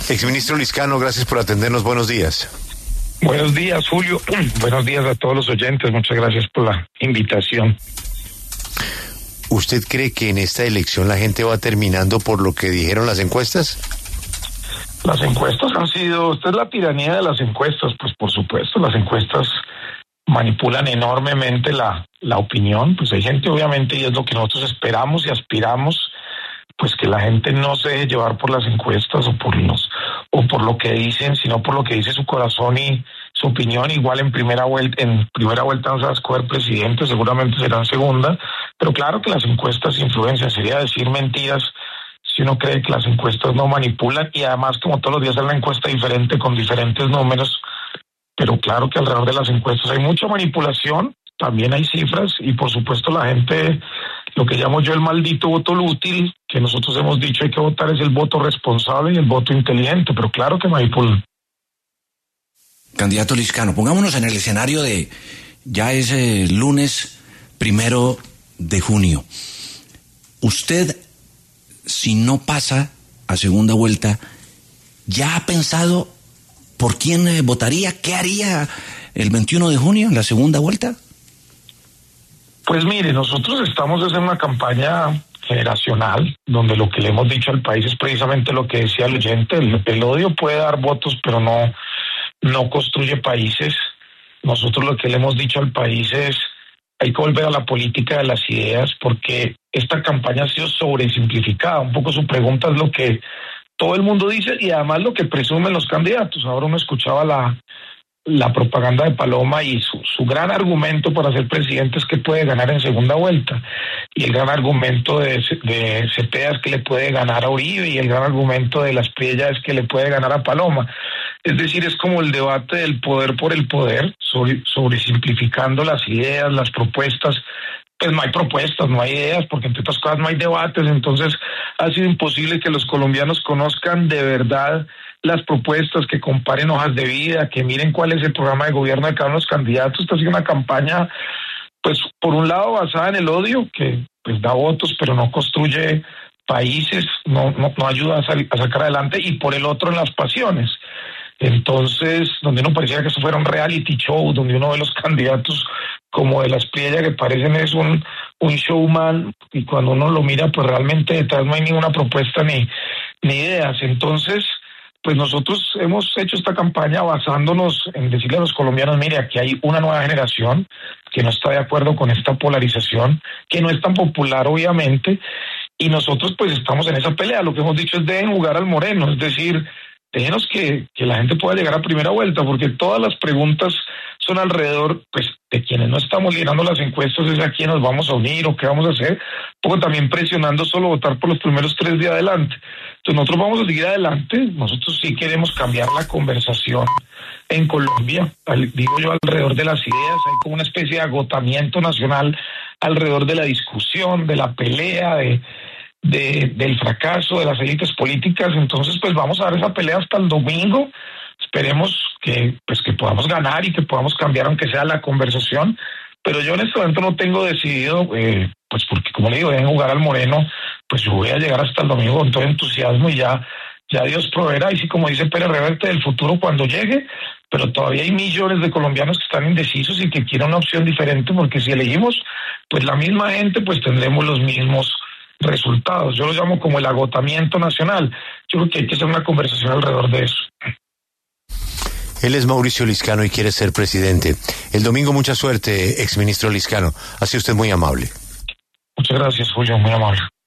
Exministro Liscano, gracias por atendernos. Buenos días. Buenos días, Julio. Buenos días a todos los oyentes. Muchas gracias por la invitación. ¿Usted cree que en esta elección la gente va terminando por lo que dijeron las encuestas? Las encuestas han sido... Esta es la tiranía de las encuestas, pues por supuesto, las encuestas manipulan enormemente la opinión. Pues hay gente, obviamente, y es lo que nosotros esperamos y aspiramos, pues que la gente no se deje llevar por las encuestas o por lo que dicen, sino por lo que dice su corazón y su opinión. Igual en primera vuelta no se va a escoger presidente, seguramente será en segunda, pero claro que las encuestas influencian. Sería decir mentiras si uno cree que las encuestas no manipulan, y además, como todos los días, es una encuesta diferente con diferentes números, pero claro que alrededor de las encuestas hay mucha manipulación, también hay cifras, y por supuesto la gente, lo que llamo yo el maldito voto útil, que nosotros hemos dicho hay que votar, es el voto responsable y el voto inteligente, pero claro que manipulan. Candidato Liscano, pongámonos en el escenario de, ya es lunes 1 de junio. Usted, si no pasa a segunda vuelta, ¿ya ha pensado por quién votaría? ¿Qué haría el 21 de junio en la segunda vuelta? Pues mire, nosotros estamos haciendo una campaña generacional, donde lo que le hemos dicho al país es precisamente lo que decía el oyente: el odio puede dar votos, pero no construye países. Nosotros lo que le hemos dicho al país es: hay que volver a la política de las ideas, porque esta campaña ha sido sobresimplificada. Un poco su pregunta es lo que todo el mundo dice y además lo que presumen los candidatos. Ahora uno escuchaba la propaganda de Paloma y su gran argumento para ser presidente es que puede ganar en segunda vuelta, y el gran argumento de Cepeda es que le puede ganar a Uribe, y el gran argumento de Las Priella es que le puede ganar a Paloma. Es decir, es como el debate del poder por el poder, sobresimplificando las ideas, las propuestas. Pues no hay propuestas, no hay ideas, porque entre otras cosas no hay debates. Entonces ha sido imposible que los colombianos conozcan de verdad las propuestas, que comparen hojas de vida, que miren cuál es el programa de gobierno de cada uno de los candidatos. Esta ha sido una campaña, pues por un lado basada en el odio, que pues da votos pero no construye países, no ayuda a sacar adelante, y por el otro en las pasiones. Entonces, donde uno pareciera que eso fuera un reality show, donde uno ve los candidatos como de Las Priella, que parecen es un showman, y cuando uno lo mira, pues realmente detrás no hay ninguna propuesta ni ideas. Entonces, pues nosotros hemos hecho esta campaña basándonos en decirle a los colombianos: mire, aquí hay una nueva generación que no está de acuerdo con esta polarización, que no es tan popular obviamente, y nosotros pues estamos en esa pelea. Lo que hemos dicho es: deben jugar al moreno, es decir, déjenos que la gente pueda llegar a primera vuelta, porque todas las preguntas son alrededor, pues, de quienes no estamos liderando las encuestas, es a quién nos vamos a unir o qué vamos a hacer, poco también presionando solo votar por los primeros 3 de adelante. Entonces nosotros vamos a seguir adelante. Nosotros sí queremos cambiar la conversación en Colombia, digo yo, alrededor de las ideas. Hay como una especie de agotamiento nacional alrededor de la discusión, de la pelea, del fracaso de las élites políticas. Entonces pues vamos a dar esa pelea hasta el domingo. Esperemos que podamos ganar y que podamos cambiar, aunque sea la conversación, pero yo en este momento no tengo decidido, pues porque, como le digo, deben jugar al moreno. Pues yo voy a llegar hasta el domingo con todo entusiasmo, y ya Dios proveerá, y sí, como dice Pérez Reverte, del futuro cuando llegue. Pero todavía hay millones de colombianos que están indecisos y que quieren una opción diferente, porque si elegimos pues la misma gente, pues tendremos los mismos resultados. Yo lo llamo como el agotamiento nacional. Yo creo que hay que hacer una conversación alrededor de eso. Él es Mauricio Liscano y quiere ser presidente. El domingo, mucha suerte, exministro Liscano. Ha sido usted muy amable. Muchas gracias, Julio, muy amable.